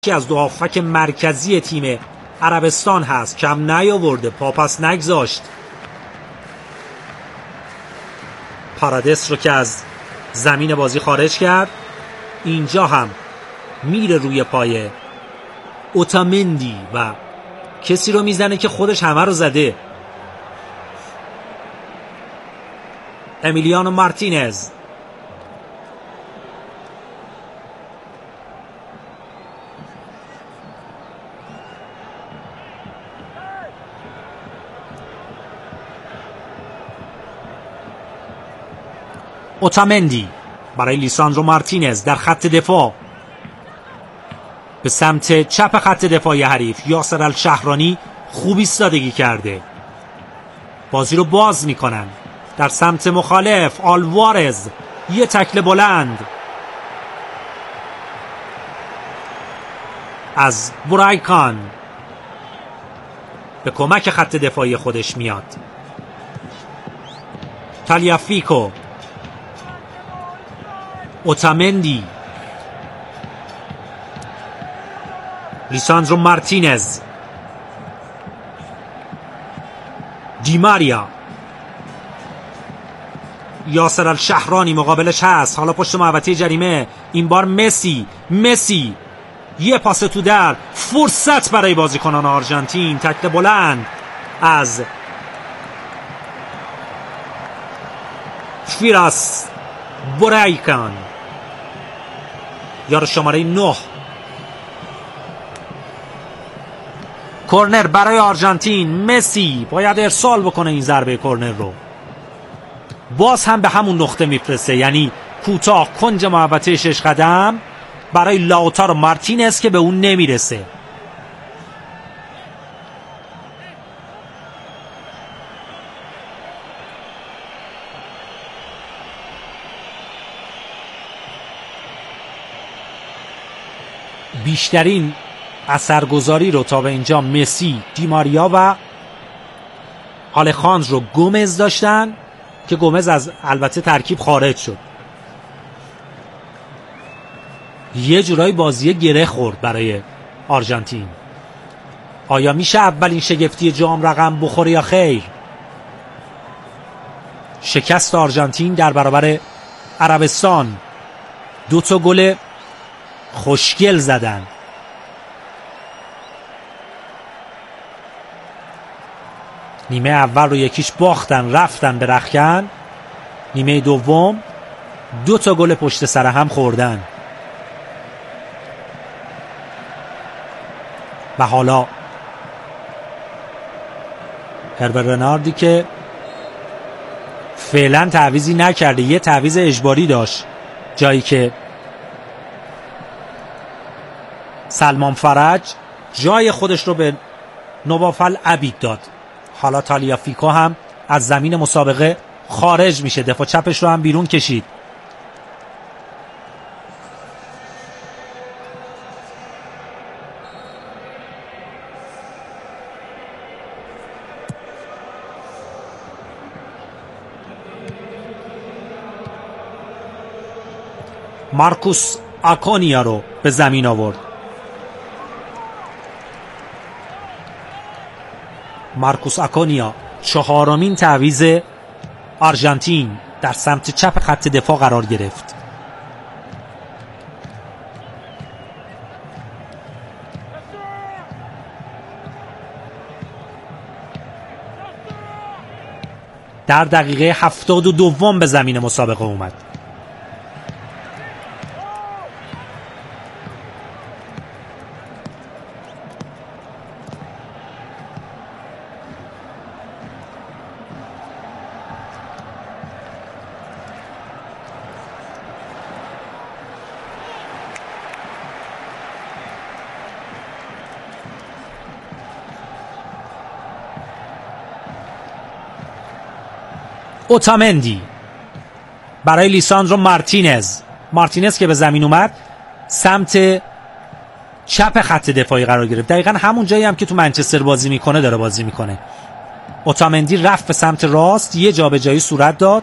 یکی از دو هافک مرکزی تیم عربستان هست. کم نیاورده، پاپس نگذاشت. پارادس رو که از زمین بازی خارج کرد. اینجا هم میره روی پای اوتامندی و کسی رو میزنه که خودش همه رو زده. امیلیانو مارتینز. اوتامندی برای لیساندرو مارتینز در خط دفاع به سمت چپ خط دفاعی حریف. یاسر الشهرانی خوب ایستادگی کرده. بازی رو باز میکنن در سمت مخالف. آلوارز یه تکل بلند از برایکان به کمک خط دفاعی خودش میاد. تالیافیکو. اوتامندی. لیساندرو مارتینز. دیماریا. یاسر الشهرانی مقابلش هست. حالا پشت محوطه جریمه. این بار مسی یه پاس تو در. فرصت برای بازیکنان آرژانتین. تکل بلند از فیراس برایکان، یار شماره 9. کورنر برای آرژانتین. مسی باید ارسال بکنه این ضربه کورنر رو. باز هم به همون نقطه میفرسته، یعنی کوتاه کنج محوطه 6 قدم برای لاوتارو مارتینز که به اون نمیرسه. بیشترین اثرگذاری رو تا به اینجا مسی، دیماریا و آلخاندرو گومز داشتن که گومز از البته ترکیب خارج شد. یه جورایی بازی گره خورد برای آرژانتین. آیا میشه اولین شگفتی جام رقم بخوره یا خیر؟ شکست آرژانتین در برابر عربستان. 2 تا گل خوشگل زدن. نیمه اول رو یکیش باختن، رفتن به رختکن. نیمه دوم 2 تا گل پشت سر هم خوردن. و حالا هربر رناردی که فعلا تعویضی نکرده، یه تعویض اجباری داشت جایی که سلمان فرج جای خودش رو به نوافل عبید داد. حالا تالیافیکو هم از زمین مسابقه خارج میشه. دفاع چپش رو هم بیرون کشید. مارکوس آکونیا رو به زمین آورد. مارکوس آکونیا 4مین تعویض آرژانتین در سمت چپ خط دفاع قرار گرفت. در دقیقه 72 به زمین مسابقه اومد. اوتامندی برای لیساندرو مارتینز که به زمین اومد سمت چپ خط دفاعی قرار گرفت. دقیقا همون جایی هم که تو منچستر بازی میکنه داره بازی میکنه. اوتامندی رفت به سمت راست، یه جابجایی صورت داد.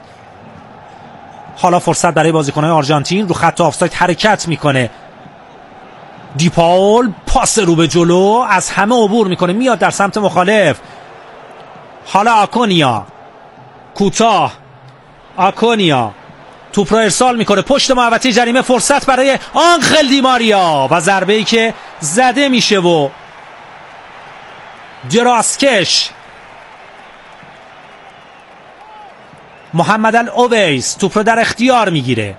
حالا فرصت برای بازیکن‌های آرژانتین. رو خط آفساید حرکت میکنه دیپاول پاس رو به جلو، از همه عبور میکنه، میاد در سمت مخالف. حالا آکونیا کوتاه، آکونیا توپ رو ارسال میکنه پشت محوطه جریمه، فرصت برای آنخل دیماریا و ضربه‌ای که زده میشه و دراسکش محمد الاویس توپ رو در اختیار میگیره.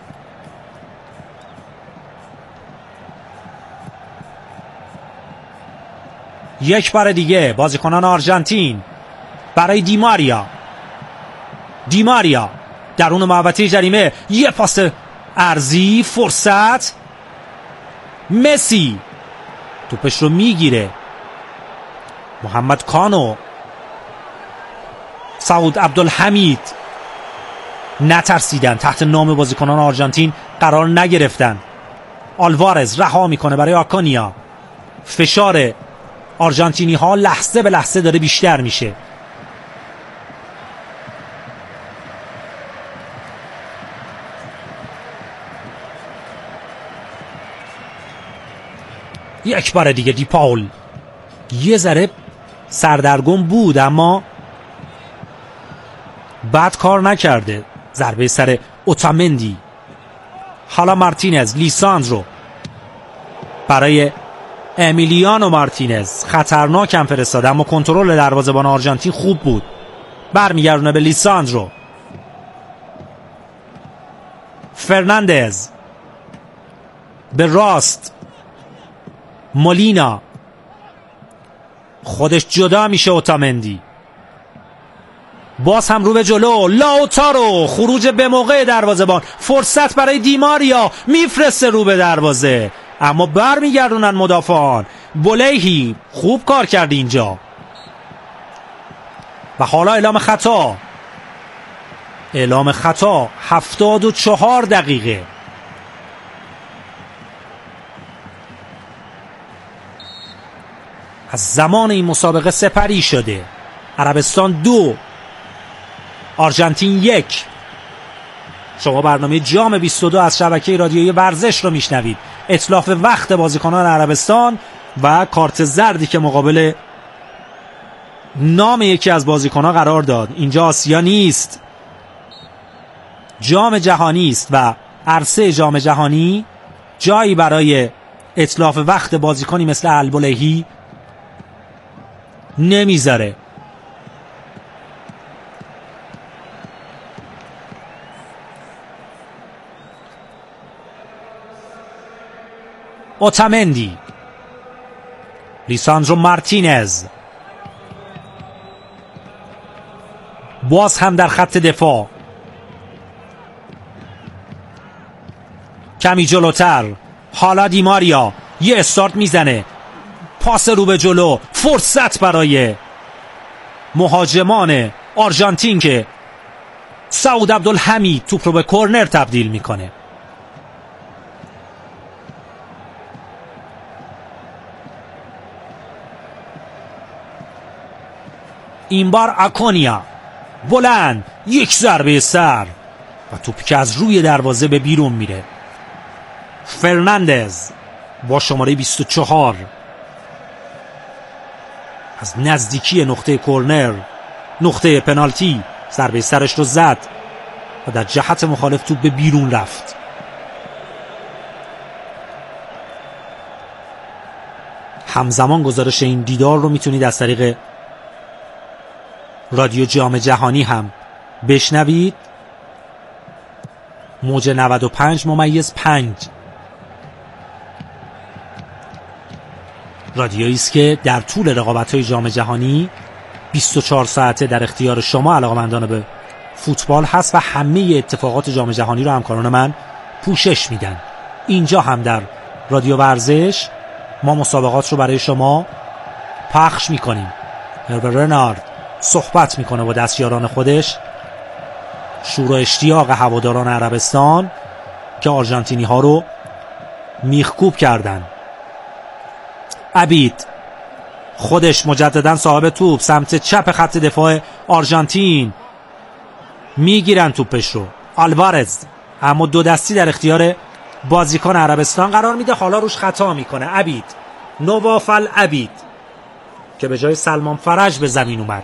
یک بار دیگه بازیکنان آرژانتین برای دیماریا درون محوطه جریمه، یه پاس عرضی، فرصت، مسی توپش رو میگیره، محمد کانو، سعود عبدالحمید نترسیدن، تحت نام بازیکنان آرژانتین قرار نگرفتن. آلوارز رها میکنه برای آکونیا. فشار آرژانتینی ها لحظه به لحظه داره بیشتر میشه. یک بار دیگه دیپاول یه ذره سردرگم بود اما بد کار نکرده. ضربه سر اوتامندی. حالا مارتینز، لیساندرو برای امیلیانو مارتینز، خطرناکم فرستاده اما کنترل دروازه‌بان آرژانتین خوب بود. برمیگردونه به لیساندرو. فرناندز به راست، مولینا خودش جدا میشه، اوتامندی باز هم رو به جلو، لاوتارو خروج به موقع دروازه‌بان، فرصت برای دیماریا، میفرسته رو به دروازه اما برمیگردونن مدافعان. بولیهی خوب کار کرد اینجا و حالا اعلام خطا 74 دقیقه. از زمان این مسابقه سپری شده. عربستان 2 آرژانتین 1. شما برنامه جام 22 از شبکه رادیویی ورزش رو میشنوید. اتلاف وقت بازیکنان عربستان و کارت زردی که مقابل نام یکی از بازیکنان قرار داد. اینجا آسیا نیست، جام جهانی است و عرصه جام جهانی جایی برای اتلاف وقت بازیکنی مثل البلهی نمیذاره. اوتامندی، لیساندرو مارتینز باز هم در خط دفاع، کمی جلوتر. حالا دیماریا یه استارت میزنه، پاس رو به جلو، فرصت برای مهاجمان آرژانتین که سعود عبدالحمید توپ رو به کورنر تبدیل میکنه. این بار آکونیا بلند، یک ضربه سر و توپی که از روی دروازه به بیرون میره. فرناندز با شماره 24 از نزدیکی نقطه کورنر، نقطه پنالتی، ضربه سرش رو زد و در جهت مخالف توپ به بیرون رفت. همزمان گزارش این دیدار رو میتونید از طریق رادیو جام جهانی هم بشنوید. موج 95.5 رادیویی است که در طول رقابت‌های جام جهانی 24 ساعته در اختیار شما علاقه‌مندان به فوتبال هست و همه اتفاقات جام جهانی رو همکاران من پوشش میدن. اینجا هم در رادیو ورزش ما مسابقات رو برای شما پخش میکنیم. هربر رنارد صحبت میکنه با دستیاران خودش، شور و اشتیاق هواداران عربستان که آرژانتینی ها رو میخکوب کردن. عبید خودش مجددا صاحب توپ، سمت چپ خط دفاع آرژانتین، میگیرن توپش رو. آلوارز اما دو دستی در اختیار بازیکن عربستان قرار میده. حالا روش خطا میکنه عبید، نوافل عبید، که به جای سلمان فرج به زمین اومد.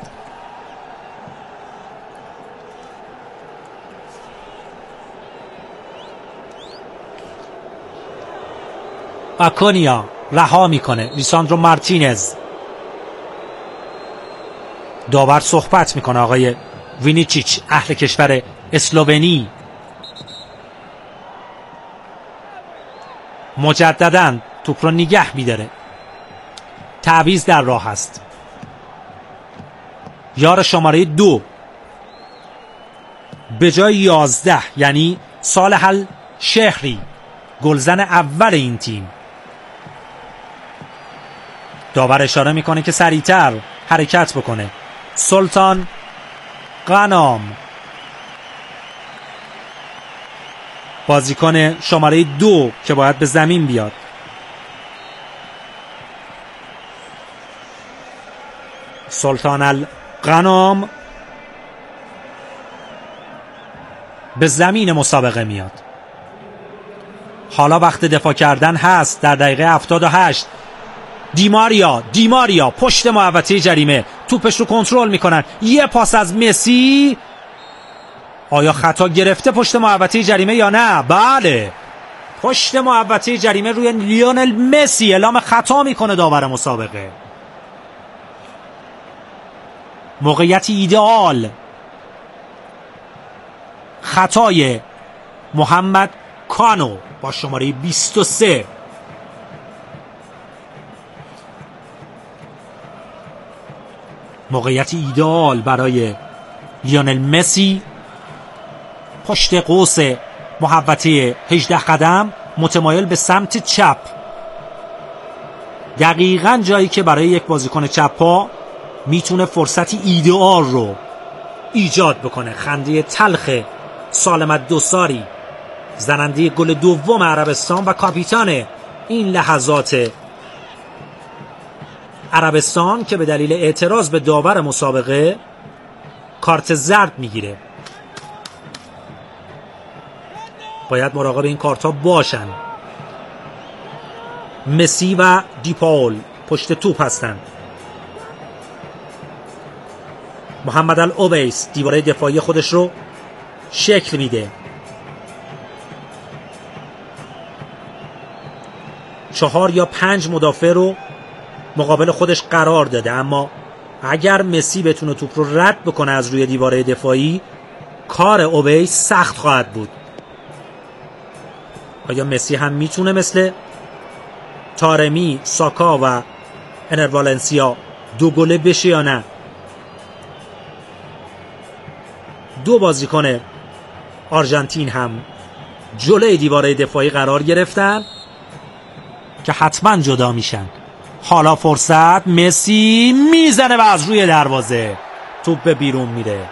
آکونیا رها میکنه. لیساندرو مارتینز. داور صحبت میکنه، آقای وینیچیچ، اهل کشور اسلوونی. مجدداً توپ رو نگه میداره. تعویض در راه است. یار شماره 2 به جای 11 یعنی صالح الشهری، گلزن اول این تیم. داور اشاره میکنه که سریعتر حرکت بکنه. سلطان غنام، بازیکن شماره 2 که باید به زمین بیاد. سلطان الغنام به زمین مسابقه میاد. حالا وقت دفاع کردن هست در دقیقه 78. دیماریا پشت محوطه جریمه توپش رو کنترل میکنن. یه پاس از مسی. آیا خطا گرفته پشت محوطه جریمه یا نه؟ بله، پشت محوطه جریمه روی لیونل مسی اعلام خطا میکنه داور مسابقه. موقعیتی ایدئال. خطای محمد کانو با شماره 23. موقعیتی ایدئال برای لیونل مسی. پشت قوس محوطه 18 قدم، متمایل به سمت چپ. دقیقاً جایی که برای یک بازیکن چپ پا میتونه فرصتی ایدئال رو ایجاد بکنه. خنده تلخ سالم الدوساری، زننده گل دوم عربستان و کاپیتان این لحظات عربستان، که به دلیل اعتراض به داور مسابقه کارت زرد میگیره. باید مراقب این کارت ها باشن. مسی و دیپاول پشت توپ هستن. محمد الاویس دیواره دفاعی خودش رو شکل میده. 4 یا 5 مدافع رو مقابل خودش قرار داده، اما اگر مسی بتونه توپ رو رد بکنه از روی دیواره دفاعی، کار اویس سخت خواهد بود. آیا مسی هم میتونه مثل تارمی، ساکا و انر والنسیا 2 گله بشه یا نه؟ 2 بازیکن آرژانتین هم جلوی دیواره دفاعی قرار گرفتن که حتما جدا میشن. حالا فرصت. مسی میزنه و از روی دروازه توپ به بیرون میره.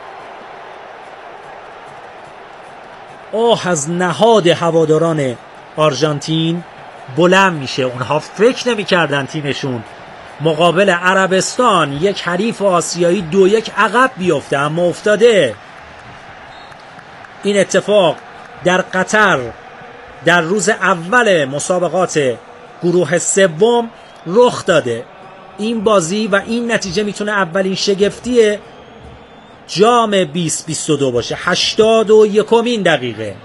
آه از نهاد هواداران آرژانتین بلند میشه. اونها فکر نمی‌کردن تیمشون مقابل عربستان، یک حریف آسیایی، 2-1 عقب بیفته، اما افتاده. این اتفاق در قطر در روز اول مسابقات گروه سوم رخ داده. این بازی و این نتیجه میتونه اولین شگفتی جام 2022 باشه. 81مین دقیقه،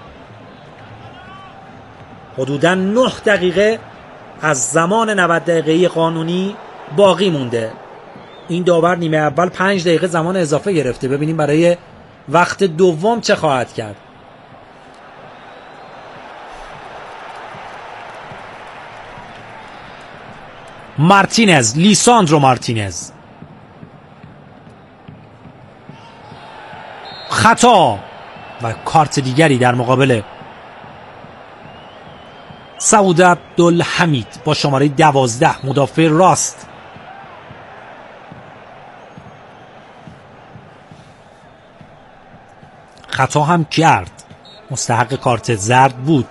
حدوداً 9 دقیقه از زمان 90 دقیقه‌ای قانونی باقی مونده. این داور نیمه اول 5 دقیقه زمان اضافه گرفته. ببینیم برای وقت دوم چه خواهد کرد. مارتینز، لیساندرو مارتینز، خطا و کارت دیگری در مقابل سعود عبدالحمید با شماره 12، مدافع راست. خطا هم کرد، مستحق کارت زرد بود.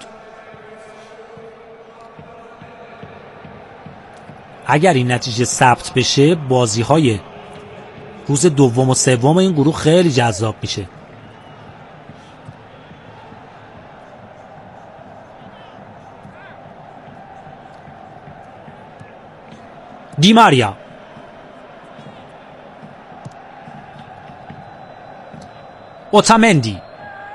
اگر این نتیجه ثبت بشه، بازی‌های روز دوم و سوم این گروه خیلی جذاب میشه. دیماریا، اوتامندی،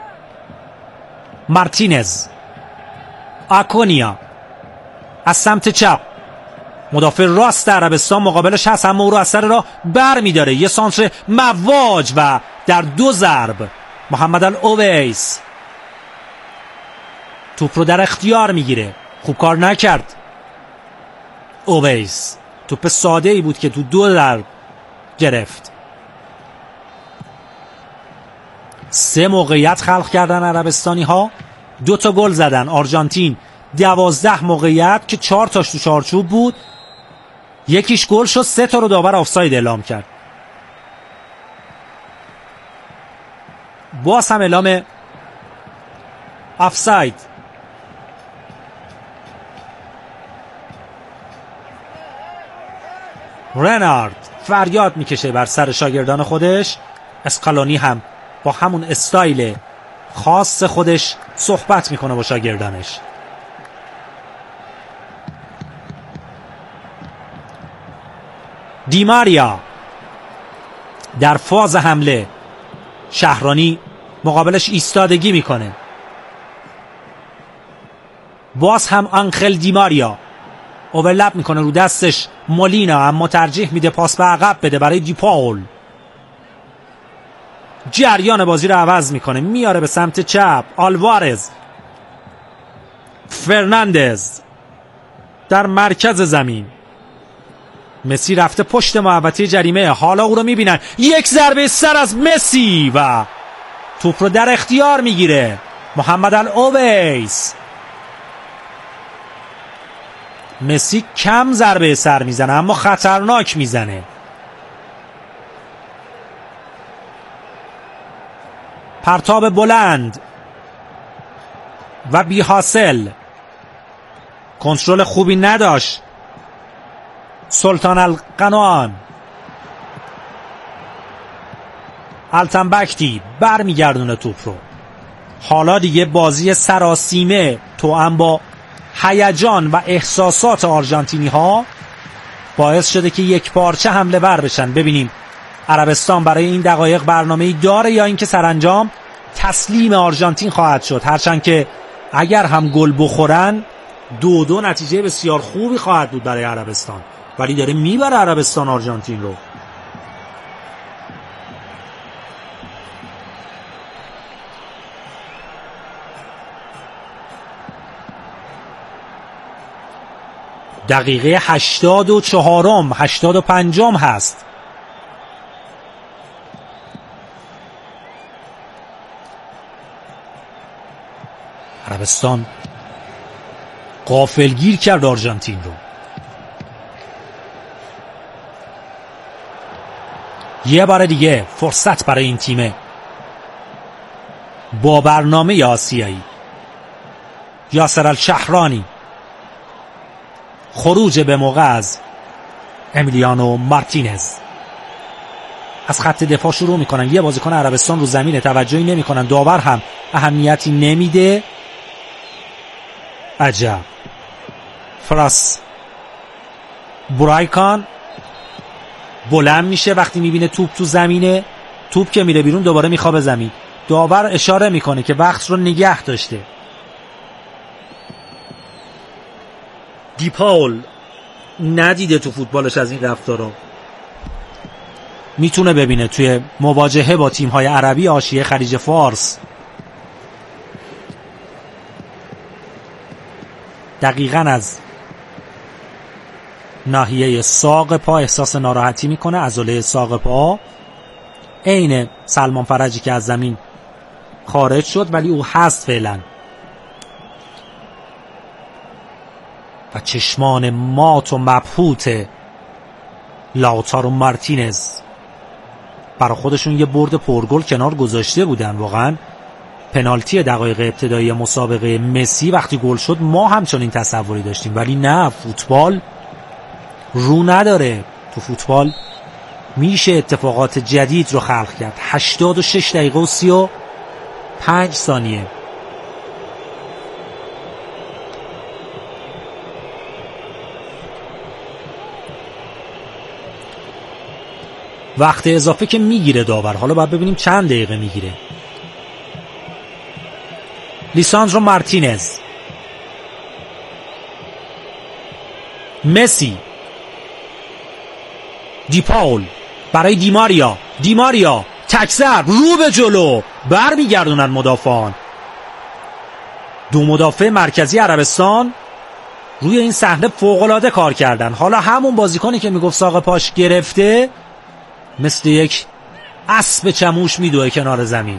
مارتینز، آکونیا از سمت چپ، مدافع راست عربستان مقابلش هست، اما او رو از سر راه بر میداره. یه سانتر مواج و در 2 ضرب محمد الاویس توپ رو در اختیار میگیره. خوب کار نکرد اویس، توپ ساده ای بود که تو 2 ضرب گرفت. 3 موقعیت خلق کردن عربستانی ها، 2 تا گل زدن. آرژانتین 12 موقعیت که 4 تاش تو چارچوب بود، یکیش گل شد، 3 تا رو داور آفساید اعلام کرد. باز هم اعلام آفساید. رنارد فریاد میکشه بر سر شاگردان خودش. اسکالونی هم با همون استایل خاص خودش صحبت میکنه با شاگردانش. دیماریا در فاز حمله، شهرانی مقابلش ایستادگی میکنه. باز هم آنخل دیماریا اوورلپ میکنه رو دستش مولینا، اما ترجیح میده پاس به عقب بده برای دیپاول. جریان بازی رو عوض میکنه، میاره به سمت چپ. آلوارز، فرناندز در مرکز زمین. مسی رفته پشت محوطه جریمه، حالا او رو میبینن. یک ضربه سر از مسی و توپ رو در اختیار میگیره محمد الاویس. مسی کم ضربه سر میزنه اما خطرناک میزنه. پرتاب بلند و بی حاصل، کنترل خوبی نداشت سلطان القنوان. التنبکتی برمیگردونه توپ رو. حالا دیگه بازی سراسیمه توأم با هیجان و احساسات آرژانتینی ها باعث شده که یک پارچه حمله ور بشن. ببینیم عربستان برای این دقایق برنامه‌ای داره یا اینکه سرانجام تسلیم آرژانتین خواهد شد. هرچند که اگر هم گل بخورن 2-2 نتیجه بسیار خوبی خواهد بود برای عربستان، ولی داره میبره عربستان آرژانتین رو. دقیقه 84 85 هست. عربستان غافلگیر کرد آرژانتین رو. یه بار دیگه فرصت برای این تیم با برنامه آسیایی. یاسر الشهرانی، خروج به موقع از امیلیانو مارتینز. از خط دفاع شروع میکنن. یه بازیکن عربستان رو زمین، توجهی نمیکنن، داور هم اهمیتی نمیده. عجب. فراس برایکان بلند میشه وقتی میبینه توپ تو زمینه. توپ که میره بیرون دوباره میخوابه زمین. داور اشاره میکنه که وقت رو نگه داشته. دیپاول ندیده تو فوتبالش از این رفتارا. میتونه ببینه توی مواجهه با تیم‌های عربی حاشیه خلیج فارس. دقیقاً از ناحیه ساق پا احساس ناراحتی میکنه، عضله ساق پا. عین سلمان فرجی که از زمین خارج شد ولی او هست فعلا. و چشمان مات و مبهوت لاوتارو مارتینز. برای خودشون یه برد پرگل کنار گذاشته بودن. واقعا پنالتی دقایق ابتدایی مسابقه مسی وقتی گل شد ما همچنین تصوری داشتیم، ولی نه، فوتبال رو نداره. تو فوتبال میشه اتفاقات جدید رو خلق کرد. 86 دقیقه و 35 ثانیه. وقت اضافه که میگیره داور. حالا باید ببینیم چند دقیقه میگیره. لیساندرو مارتینز، مسی، دیپاول برای دیماریا، دیماریا تکسر رو به جلو، برمیگردونن مدافعان. دو مدافع مرکزی عربستان روی این صحنه فوق‌العاده کار کردن. حالا همون بازیکنی که میگفت ساق پاش گرفته مثل یک اسب چموش میدوه کنار زمین.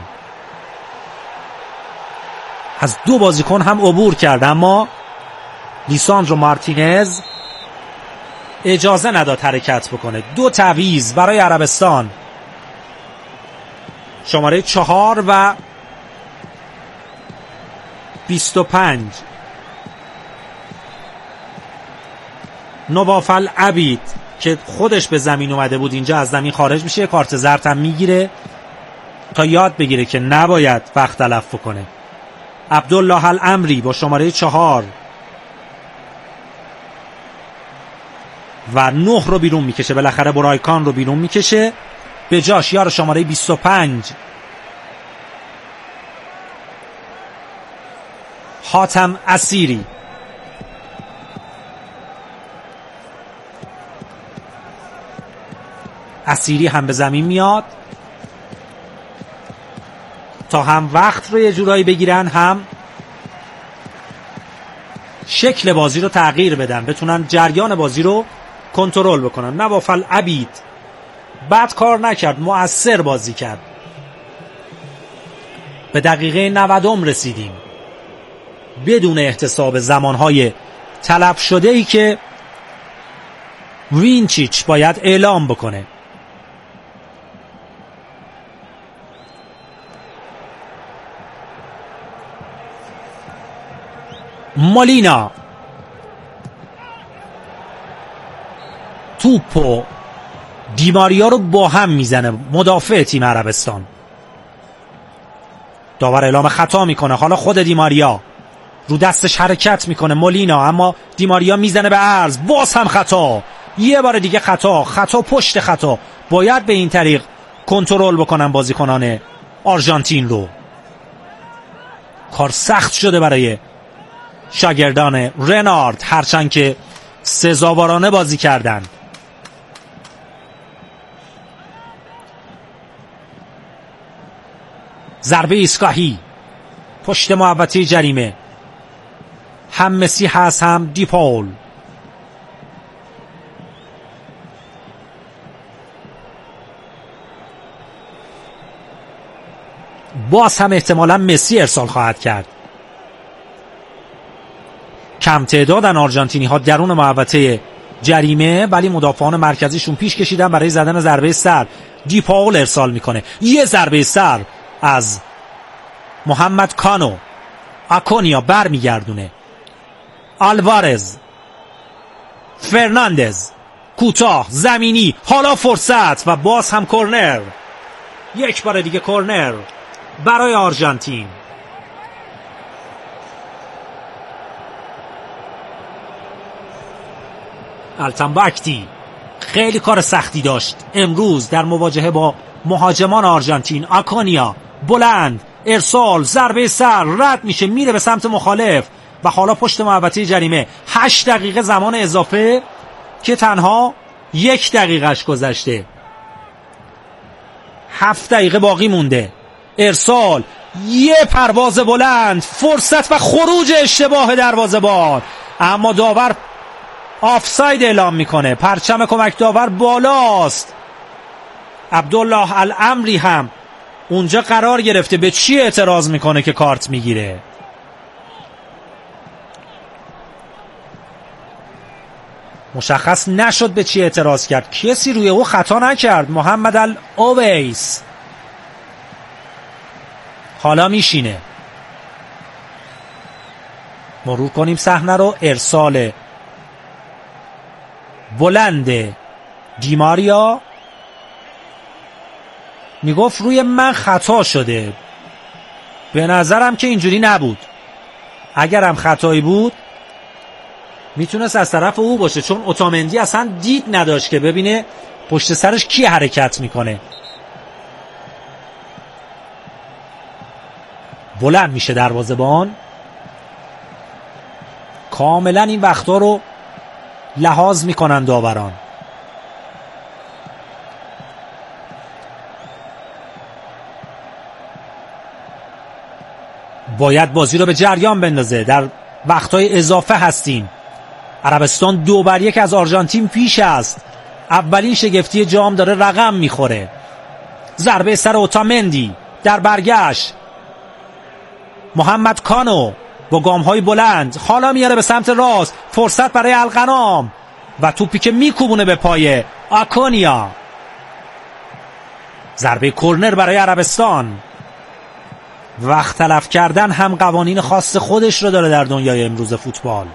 از دو بازیکن هم عبور کرد، اما لیساندرو مارتینز اجازه نداد حرکت بکنه. دو تعویض برای عربستان، شماره 4 و 25. نوافل عبید که خودش به زمین اومده بود اینجا از زمین خارج میشه، کارت زرد هم میگیره تا یاد بگیره که نباید وقت تلف کنه. عبدالله الامری با شماره 4 و 9 رو بیرون میکشه، بالاخره برایکان رو بیرون میکشه، به جاش یار شماره 25 حاتم اسیری. اسیری هم به زمین میاد تا هم وقت رو یه جورایی بگیرن، هم شکل بازی رو تغییر بدن، بتونن جریان بازی رو کنترل بکنن. نوافل عبید بد کار نکرد، مؤثر بازی کرد. به دقیقه 90 رسیدیم بدون احتساب زمانهای تلف شده ای که وینچیچ باید اعلام بکنه. مالینا توپو دیماریا رو با هم میزنه، مدافع تیم عربستان. داور اعلام خطا میکنه. حالا خود دیماریا رو دستش حرکت میکنه مولینا، اما دیماریا میزنه به عرض، باز هم خطا. یه بار دیگه خطا پشت خطا. باید به این طریق کنترل بکنن بازیکنان آرژانتین رو. کار سخت شده برای شاگردان رنارد، هرچند که سزاوارانه بازی کردن. ضربه ایستگاهی پشت محوطه جریمه، هم مسی هست هم دیپاول. باز هم احتمالا مسی ارسال خواهد کرد. کم تعدادن آرژانتینی ها درون محوطه جریمه، ولی مدافعان مرکزیشون پیش کشیدن برای زدن ضربه سر. دیپاول ارسال میکنه، یه ضربه سر از محمد کانو. آکونیا بر میگردونه، آلوارز، فرناندز کوتاه زمینی، حالا فرصت و باز هم کورنر. یک بار دیگه کورنر برای آرژانتین. التنباکتی خیلی کار سختی داشت امروز در مواجهه با مهاجمان آرژانتین. آکونیا بلند، ارسال، ضربه سر، رد میشه، میره به سمت مخالف و حالا پشت محوطه جریمه. 8 دقیقه زمان اضافه که تنها 1 دقیقهش گذشته. 7 دقیقه باقی مونده. ارسال، یه پرواز بلند، فرصت و خروج اشتباه دروازه‌بان، اما داور آفساید اعلام میکنه. پرچم کمک داور بالاست. عبدالله الامری هم اونجا قرار گرفته. به چی اعتراض میکنه که کارت میگیره؟ مشخص نشد به چی اعتراض کرد. کسی روی او خطا نکرد. محمد الاویس حالا میشینه. مرور کنیم صحنه رو. ارسال بلند دیماریا، میگفت روی من خطا شده. به نظرم که اینجوری نبود. اگرم خطایی بود میتونست از طرف او باشه، چون اوتامندی اصلا دید نداشت که ببینه پشت سرش کی حرکت میکنه؟ بلند میشه دروازه‌بان. کاملا این وقتا رو لحاظ میکنن داوران. باید بازی رو به جریان بندازه. در وقتای اضافه هستیم. عربستان 2-1 از آرژانتین پیش است. اولین شگفتی جام داره رقم میخوره. ضربه سر اوتامندی در برگشت. محمد کانو با گام‌های بلند حالا میاره به سمت راست. فرصت برای القنام و توپی که میکوبونه به پای آکونیا. ضربه کرنر برای عربستان. وقت تلف کردن هم قوانین خاص خودش رو داره در دنیای امروز فوتبال.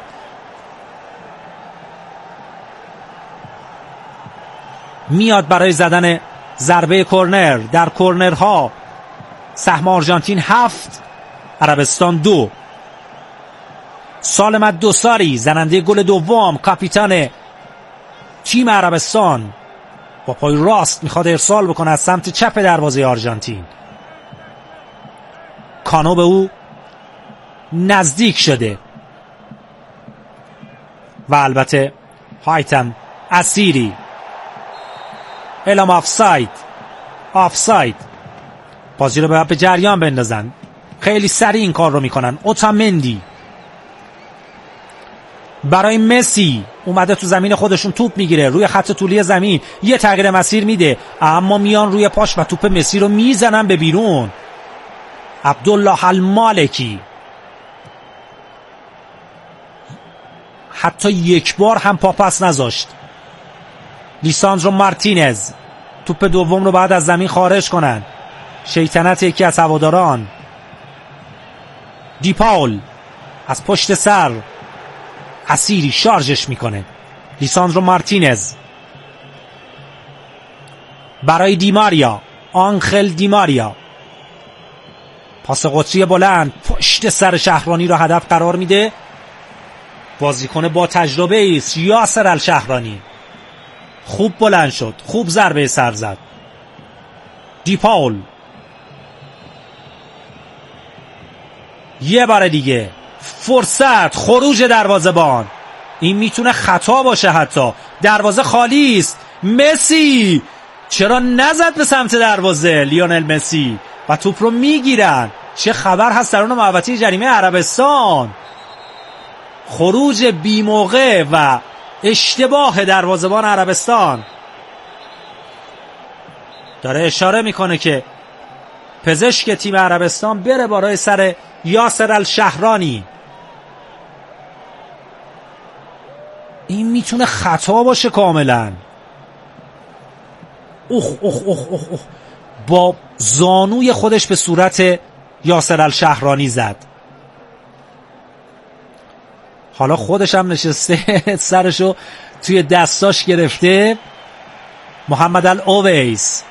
میاد برای زدن ضربه کرنر. در کرنرها سهم آرژانتین 7 عربستان 2. سالمت دوساری زننده گل دوم، کاپیتان تیم عربستان، با پای راست میخواد ارسال بکنه از سمت چپ دروازه آرژانتین. کانو به او نزدیک شده و البته هایتم اسیری اعلام آفساید. بازی رو باید به جریان بندازن. خیلی سریع این کار رو میکنن. اوتامندی برای مسی اومده تو زمین خودشون توپ میگیره روی خط طولی زمین، یه تغییر مسیر میده اما میان روی پاش و توپ مسی رو میزنن به بیرون. عبدالله المالکی حتی یک بار هم پاپس نذاشت. لیساندرو مارتینز توپ دوم رو بعد از زمین خارج کنن. شیطنت یکی از هواداران. دیپاول از پشت سر اسیری شارژش میکنه. لیساندرو مارتینز برای دیماریا، آنخل دیماریا، پاس قطری بلند پشت سر شهرانی رو هدف قرار میده. بازیکن با تجربه است یاسر الشهرانی. خوب بلند شد، خوب ضربه سر زد. دیپاول یه بار دیگه فرصت، خروج دروازه‌بان. این میتونه خطا باشه. حتی دروازه خالی است. مسی چرا نزد به سمت دروازه؟ لیونل مسی و توپ رو میگیرن. چه خبر هست درون محوطه جریمه عربستان؟ خروج بی موقع و اشتباه دروازه‌بان عربستان. داره اشاره میکنه که پزشک تیم عربستان بره بالای سر یاسر الشهرانی. این میتونه خطا باشه کاملا. با زانوی خودش به صورت یاسر الشهرانی زد. حالا خودش هم نشسته سرشو توی دستاش گرفته. محمد الاویس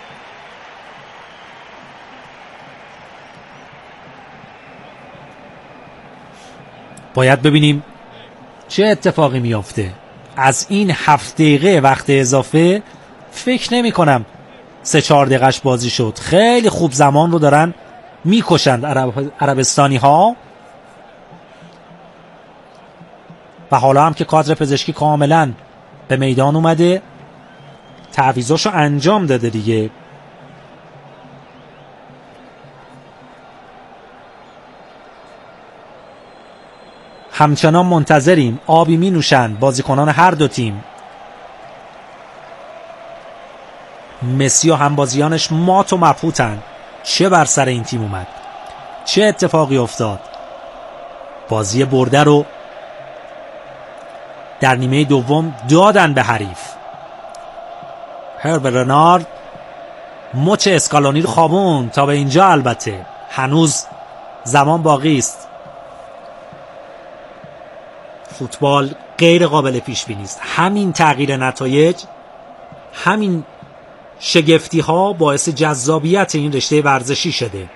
باید ببینیم چه اتفاقی میافته. از این 7 دقیقه وقت اضافه فکر نمی کنم 3-4 دقیقش بازی شد. خیلی خوب زمان رو دارن میکشند عربستانی ها. و حالا هم که کادر پزشکی کاملا به میدان اومده، تعویضاشو انجام داده دیگه. همچنان منتظریم. آبی می نوشند بازیکنان هر دو تیم. مسی و همبازیانش مات و مبهوتن. چه بر سر این تیم اومد؟ چه اتفاقی افتاد؟ بازی برده رو در نیمه دوم دادن به حریف. هربر رنارد مچ اسکالونی رو خوابون تا به اینجا. البته هنوز زمان باقی است. فوتبال غیر قابل پیش بینی است. همین تغییر نتایج، همین شگفتی ها باعث جذابیت این رشته ورزشی شده.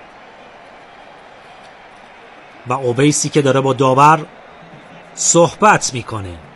و اوبیسی که داره با داور صحبت میکنه.